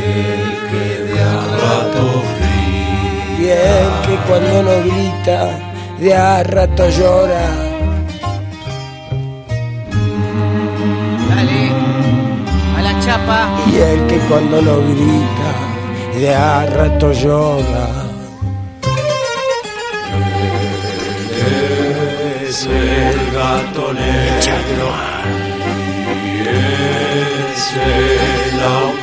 que de a rato ríe. Y el que cuando no grita de a rato llora. Dale, a la chapa. Y el que cuando no grita de a rato llora. Es el gato negro y es el